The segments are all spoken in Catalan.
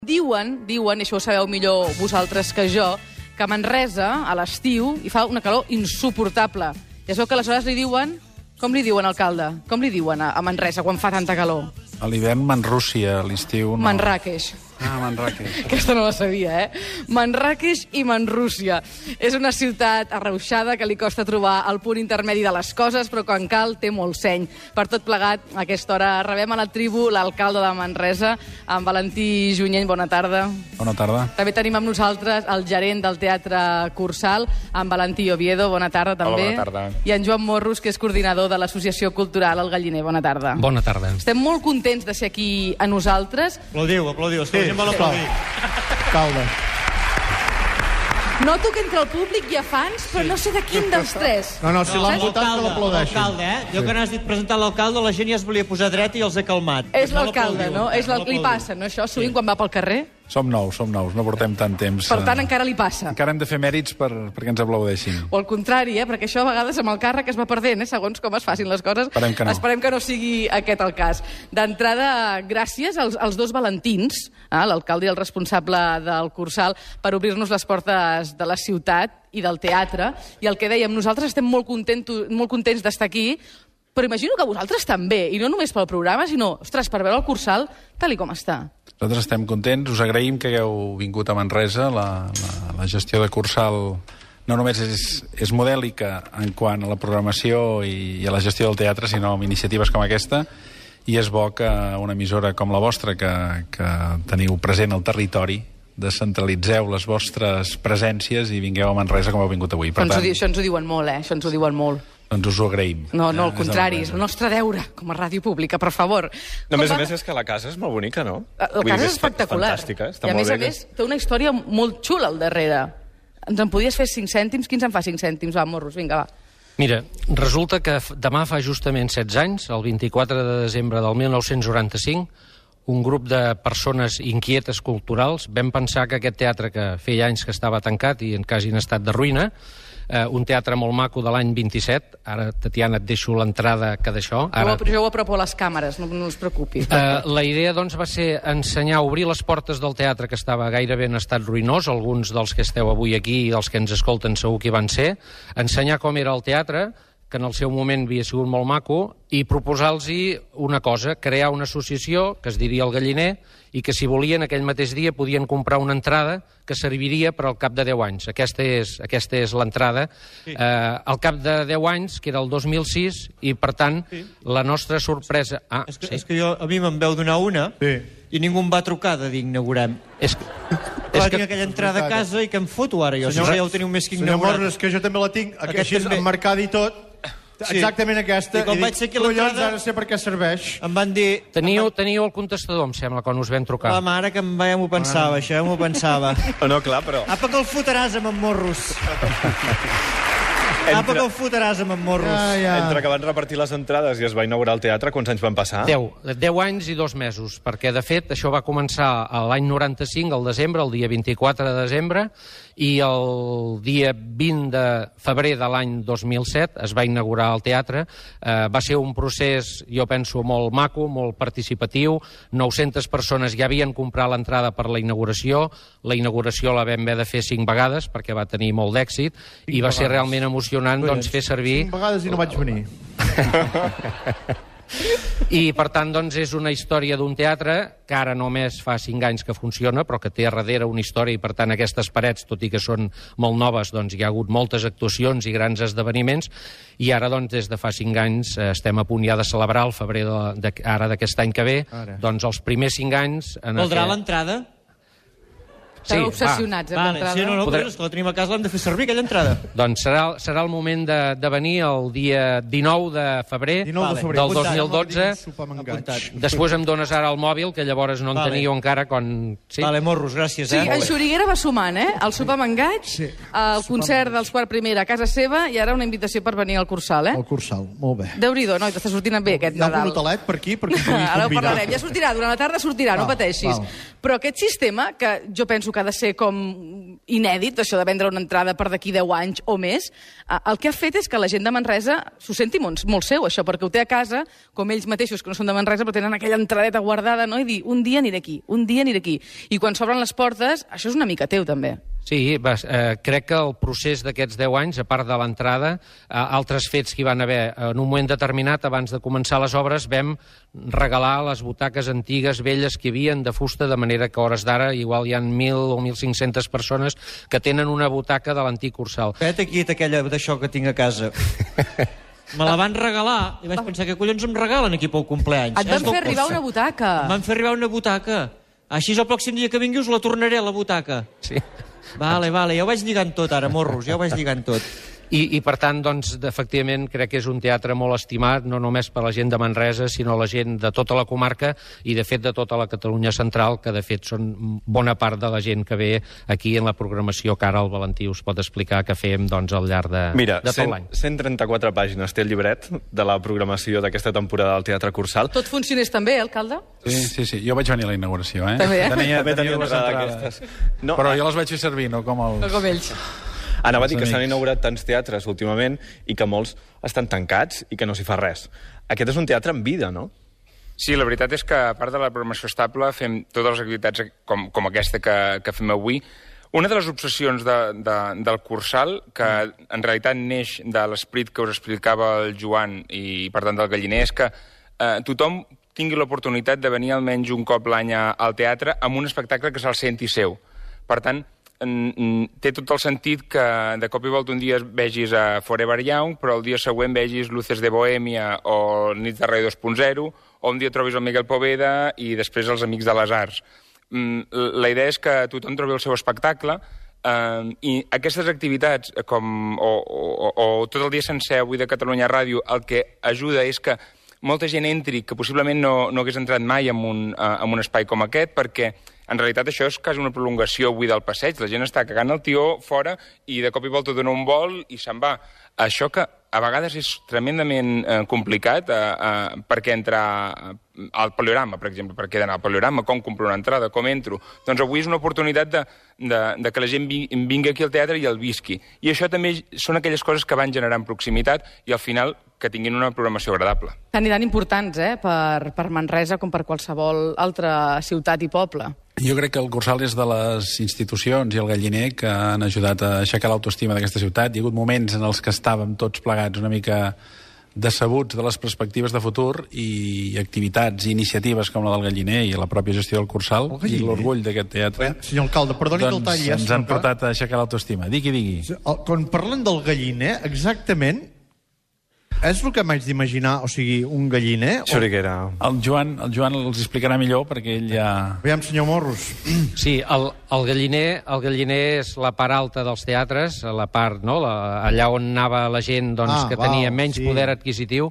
Diuen, i això ho sabeu millor vosaltres que jo, que a Manresa, a l'estiu, hi fa una calor insuportable. Ja sabeu que aleshores li diuen... Com li diuen, alcalde? Com li diuen a Manresa quan fa tanta calor? A l'hivern Manrússia, a l'estiu no. Manràqueix. Ah, Manràqueix. Aquesta no la sabia, Manràqueix i Manrússia. És una ciutat arreuixada que li costa trobar el punt intermedi de les coses, però quan cal té molt seny. Per tot plegat, a aquesta hora rebem a la tribu l'alcalde de Manresa, en Valentí Junyent. Bona tarda. Bona tarda. També tenim amb nosaltres el gerent del Teatre Cursal, en Valentí Oviedo. Bona tarda, també. Hola, bona tarda. I en Joan Morros, que és coordinador de l'Associació Cultural El Galliner. Bona tarda. Bona tarda. Estem molt contents de ser aquí a nosaltres. Aplaudiu. És que la gent vol aplaudir. Calda. Noto que entre el públic hi ha fans, però no sé de quin dels tres. No, si l'han votat que l'aplaudeixin. L'alcalde, Jo que n'has dit presentar l'alcalde, la gent ja es volia posar dret i els he calmat. És l'alcalde, no? És el que li passa, no? Això sovint quan va pel carrer. Som nous, no portem tant temps. Per tant, encara li passa. Encara hem de fer mèrits perquè ens aplaudeixin. O al contrari, perquè això a vegades amb el càrrec es va perdent, segons com es facin les coses. Esperem que no sigui aquest el cas. D'entrada, gràcies als dos Valentins, l'alcalde i el responsable del Cursal, per obrir-nos les portes de la ciutat i del teatre. I el que dèiem, nosaltres estem molt contents d'estar aquí, però imagino que vosaltres també, i no només pel programa, sinó, ostres, per veure el Cursal tal i com està. Nosaltres estem contents, us agraïm que hagueu vingut a Manresa. La gestió de Cursal no només és modèlica en quant a la programació i a la gestió del teatre, sinó amb iniciatives com aquesta, i és bo que una emissora com la vostra, que teniu present el territori, descentralitzeu les vostres presències i vingueu a Manresa com heu vingut avui. Això ens ho diuen molt, Això ens ho diuen molt. Doncs us ho agraïm. No, al contrari, és el nostre deure com a ràdio pública, per favor. A més és que la casa és molt bonica, no? La casa és espectacular. Fantàstica, està molt bé. I a més, té una història molt xula al darrere. Ens en podies fer 5 cèntims? Qui ens en fa 5 cèntims? Va, Morros, vinga, va. Mira, resulta que demà fa justament 16 anys, el 24 de desembre del 1995, un grup de persones inquietes culturals vam pensar que aquest teatre que feia anys que estava tancat i quasi en estat de ruïna, un teatre molt maco de l'any 27, ara, Tatiana, et deixo l'entrada que d'això. Però jo ho apropo a les càmeres, no us preocupis. La idea, doncs, va ser ensenyar a obrir les portes del teatre que estava gairebé en estat ruïnós, alguns dels que esteu avui aquí i dels que ens escolten segur que hi van ser, ensenyar com era el teatre, que en el seu moment havia sigut molt maco, i proposar-los una cosa, crear una associació que es diria El Galliner i que, si volien, aquell mateix dia podien comprar una entrada que serviria per al cap de 10 anys. Aquesta és l'entrada. Sí. Al cap de 10 anys, que era el 2006, i, per tant, la nostra sorpresa... És que a mi me'n veu donar una i ningú em va trucar de dir inaugurem. Tinc aquella entrada a casa i que em foto ara jo. Ja ho teniu més que inaugurat. Senyor Morros, que jo també la tinc, així emmarcada i tot. Exactament aquesta. I com vaig ser aquí l'entrada... Ara sé per què serveix. Em van dir... Teniu el contestador, em sembla, quan us vam trucar. La mare que ja m'ho pensava, això ja m'ho pensava. No, clar, però... Apa que el fotràs amb en Morros. Apa que el fotràs amb en Morros. Entre que van repartir les entrades i es va inaugurar el teatre, quants anys van passar? 10 anys i 2 mesos, perquè, de fet, això va començar l'any 95, al desembre, el dia 24 de desembre, i el dia 20 de febrer de l'any 2007 es va inaugurar el teatre. Va ser un procés, jo penso, molt maco, molt participatiu. 900 persones ja havien comprat l'entrada per la inauguració. La inauguració la vam haver de fer 5 vegades perquè va tenir molt d'èxit i va ser realment emocionant fer servir... 5 vegades i no vaig venir. I, per tant, doncs, és una història d'un teatre que ara només fa 5 anys que funciona, però que té a darrere una història, i, per tant, aquestes parets, tot i que són molt noves, doncs hi ha hagut moltes actuacions i grans esdeveniments, i ara, doncs, des de fa 5 anys estem a punt ja de celebrar el febrer ara d'aquest any que ve, doncs els primers 5 anys... Voldrà l'entrada? Estan obsessionats amb l'entrada. Sí, no, però és que la tenim a casa, l'hem de fer servir, aquella entrada. Doncs serà el moment de venir el dia 19 de febrer del 2012. Després em dones ara el mòbil, que llavors no en teniu encara quan... Vale, Morros, gràcies. Sí, en Xuriguera va sumant, el sopar amb engaig, el concert dels Quart Primera a casa seva, i ara una invitació per venir al Cursal, Al Cursal, molt bé. Déu-n'hi-do, noi, t'està sortint bé aquest Nadal. Hi ha un hotelet per aquí perquè em puguis convidar. Ara ho parlarem, ja sortirà, durant la tarda sortirà, no pateixis. Però aquest sistema, que jo penso penso que ha de ser com inèdit, això de vendre una entrada per d'aquí 10 anys o més. El que ha fet és que la gent de Manresa s'ho senti molt seu, això, perquè ho té a casa, com ells mateixos, que no són de Manresa, però tenen aquella entradeta guardada, no? I dir, un dia aniré aquí. I quan s'obren les portes, això és una mica teu, també. Sí, crec que el procés d'aquests 10 anys, a part de l'entrada, altres fets que hi van haver en un moment determinat, abans de començar les obres, vam regalar les butaques antigues, velles, que hi havien de fusta, de manera que a hores d'ara igual hi ha 1.000 o 1.500 persones que tenen una butaca de l'antic Cursal. Vet aquí aquella d'això que tinc a casa. Me la van regalar i vaig pensar que collons em regalen aquí pel compleanys. Et van fer arribar una butaca. Em van fer arribar una butaca. Així el pròxim dia que vingui us la tornaré, la butaca. Sí. Vale, ja ho vaig lligant tot ara, morros, ja ho vaig lligant tot. I per tant, doncs, efectivament, crec que és un teatre molt estimat, no només per la gent de Manresa, sinó la gent de tota la comarca i, de fet, de tota la Catalunya central, que, de fet, són bona part de la gent que ve aquí en la programació que ara el Valentí us pot explicar que fem, doncs, al llarg de tot l'any. 134 pàgines té el llibret de la programació d'aquesta temporada del Teatre Cursal. Tot funcionés també, alcalde? Sí. Jo vaig venir a la inauguració, També, També tenia les entrades. No, però jo les vaig fer servir, no com els... No com ells. Anava a dir que s'han inaugurat tants teatres últimament i que molts estan tancats i que no s'hi fa res. Aquest és un teatre en vida, no? Sí, la veritat és que, a part de la programació estable, fem totes les activitats com aquesta que fem avui. Una de les obsessions del Cursal, que en realitat neix de l'esperit que us explicava el Joan i, per tant, del Galliner, és que tothom tingui l'oportunitat de venir almenys un cop l'any al teatre amb un espectacle que se'l senti seu. Per tant, té tot el sentit que de cop i volta un dia vegis a Forever Young, però el dia següent vegis Luces de Bohèmia o Nits de Ràdio 2.0, o un dia trobis el Miguel Poveda i després els Amics de les Arts. La idea és que tothom trobi el seu espectacle i aquestes activitats o tot el dia sencer avui de Catalunya Ràdio el que ajuda és que molta gent entri que possiblement no hagués entrat mai en un espai com aquest, perquè en realitat això és quasi una prolongació avui del passeig. La gent està cagant el tió fora i de cop i volta dona un vol i se'n va. Això que a vegades és tremendament complicat perquè entrar al Poliorama, per exemple, perquè he d'anar al Poliorama, com compro una entrada, com entro. Doncs avui és una oportunitat de que la gent vingui aquí al teatre i el visqui. I això també són aquelles coses que van generant proximitat i al final que tinguin una programació agradable. Tan i tan importants, per Manresa com per qualsevol altra ciutat i poble. Jo crec que el Cursal és de les institucions i el Galliner que han ajudat a aixecar l'autoestima d'aquesta ciutat. Hi ha hagut moments en els que estàvem tots plegats una mica decebuts de les perspectives de futur i activitats i iniciatives com la del Galliner i la pròpia gestió del Cursal i l'orgull d'aquest teatre. Senyor alcalde, perdoni que el talli. Ens han portat a aixecar l'autoestima. Digui. Quan parlen del Galliner, exactament és el que m'haig d'imaginar, o sigui, un galliner? Xuriguera. El Joan els explicarà millor, perquè ell ja... Aviam, senyor Morros. Sí, el Galliner és la part alta dels teatres, la part, no?, allà on anava la gent que tenia menys poder adquisitiu,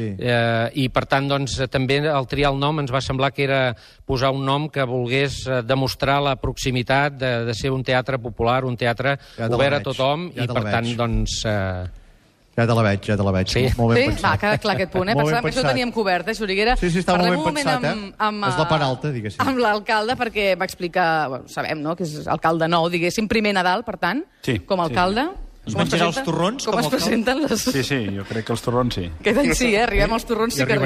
i per tant, doncs, també al triar el nom ens va semblar que era posar un nom que volgués demostrar la proximitat de ser un teatre popular, un teatre obert a tothom, i per tant, doncs... Ja te la veig. Sí. Molt ben pensat. Va, queda clar aquest punt, Pensàvem que això ho teníem cobert, Xuriguera. Sí, està molt ben pensat, És la part alta, diguéssim. Amb l'alcalde, perquè m'explica, sabem, no?, que és alcalde nou, diguéssim, primer Nadal, per tant, com a alcalde. Es menjarà els torrons? Com es presenten les... Sí, jo crec que els torrons sí. Sí, arribem als torrons, sí que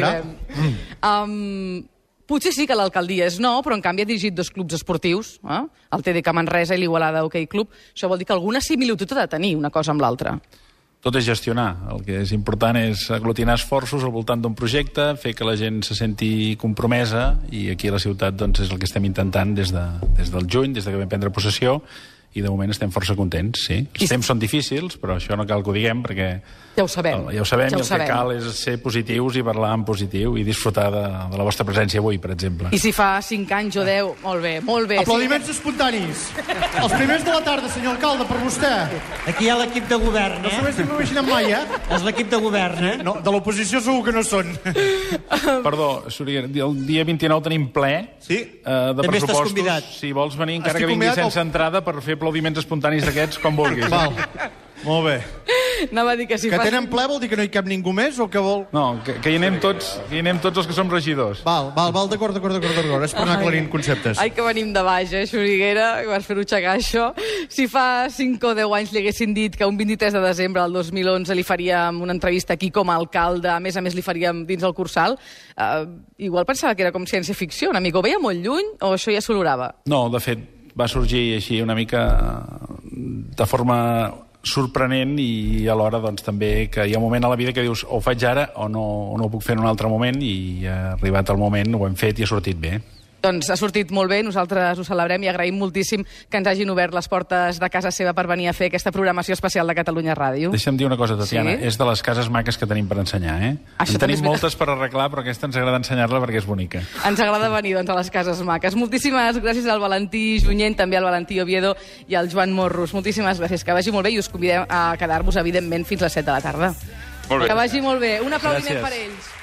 arribem. Potser sí que l'alcaldia és nou, però en canvi ha dirigit 2 clubs esportius, el TDK Manresa i l'Igualada Hockey Club. Això vol dir que alguna similitud ha de tenir una cosa amb l'altra. Tot és gestionar. El que és important és aglutinar esforços al voltant d'un projecte, fer que la gent se senti compromesa, i aquí a la ciutat doncs, és el que estem intentant des del juny, des que vam prendre possessió, i de moment estem força contents, sí. Els temps són difícils, però això no cal que ho diguem, perquè... Ja ho sabem. I el que cal és ser positius i parlar en positiu i disfrutar de la vostra presència avui, per exemple. I si fa 5 anys o 10, molt bé. Aplaudiments espontanis. Els primers de la tarda, senyor alcalde, per vostè. Aquí hi ha l'equip de govern, No s'ho haguéssim imaginat mai, És l'equip de govern, No, de l'oposició segur que no són. Perdó, Xuriguera, el dia 29 tenim ple de També estàs pressupostos. convidat. Si vols venir, encara que vinguis sense entrada, per fer aplaudiments espontanis d'aquests, com vulguis. Val. Molt bé. Anava a dir que si Que tenen ple vol dir que no hi cap ningú més o què vol? No, que hi anem tots els que som regidors. Val, d'acord. És per anar aclarint conceptes. Ai, que venim de baix, Xuriguera, que vas fer-ho aixecar, això. Si fa 5 o 10 anys li haguessin dit que un 23 de desembre del 2011 li faríem una entrevista aquí com a alcalde, a més li faríem dins el Cursal, igual pensava que era com ciència-ficció, una mica. Ho veia molt lluny o això ja s'olorava? No, de fet, va sorgir així una mica de forma sorprenent i alhora doncs, també que hi ha un moment a la vida que dius o ho faig ara o no ho puc fer en un altre moment i ha arribat el moment, ho hem fet i ha sortit bé. Doncs ha sortit molt bé, nosaltres ho celebrem i agraïm moltíssim que ens hagin obert les portes de casa seva per venir a fer aquesta programació especial de Catalunya Ràdio. Deixa'm dir una cosa, Tatiana, és de les cases maques que tenim per ensenyar, En tenim moltes per arreglar, però aquesta ens agrada ensenyar-la perquè és bonica. Ens agrada venir doncs, a les cases maques. Moltíssimes gràcies al Valentí Junyent, també al Valentí Oviedo i al Joan Morros. Moltíssimes gràcies, que vagi molt bé i us convidem a quedar-vos, evidentment, fins les 7 de la tarda. Molt bé. Que vagi molt bé. Un aplaudiment per ells.